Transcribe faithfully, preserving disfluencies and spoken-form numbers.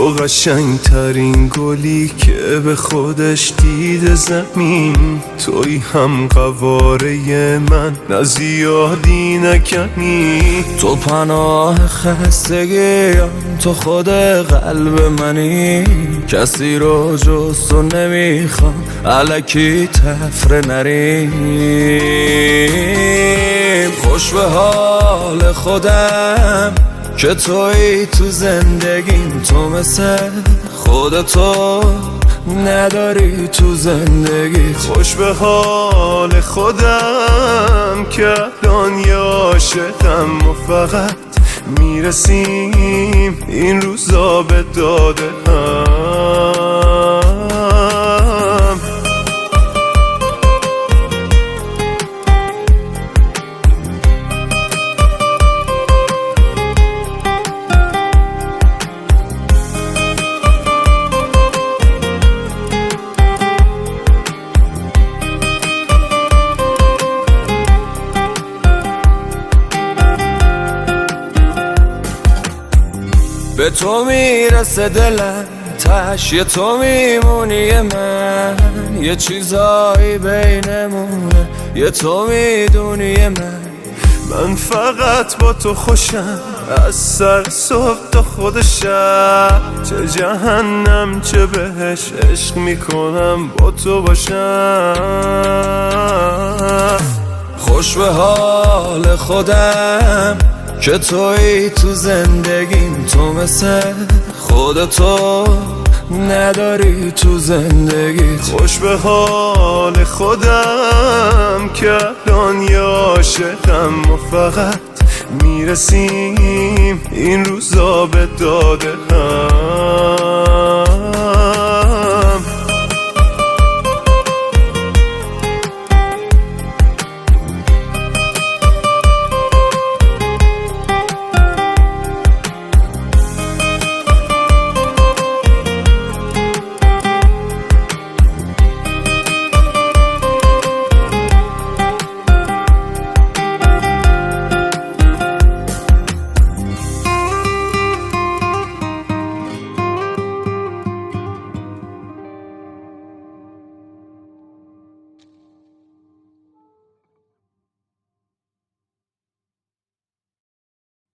تو قشنگ ترین گلی که به خودش دیده زمین، توی هم قواره من، نه زیادی نه کمی. تو پناه خستگیم، تو خود قلب منی. کسی رو جز تو نمیخوام، الکی تفره نریم. خوش به حال خودم که توی تو زندگیم. تو مثل خودتو نداری تو زندگی. خوش به حال خودم که الان یه عاشقم و فقط میرسیم این روزا به داده هم. به تو میرسه دلم، تهش تو میمونی من. یه چیزایی بینمونه، یه تو میدونی من. من فقط با تو خوشم، از سر صبح تا خود شب. چه جهنم چه بهش، عشق میکنم با تو باشم. خوش به حال خودم که توی تو زندگیم. تو مثل خودتو نداری تو زندگی. خوش به حال خودم که الان یه عاشقم و فقط میرسیم این روزا به داده هم.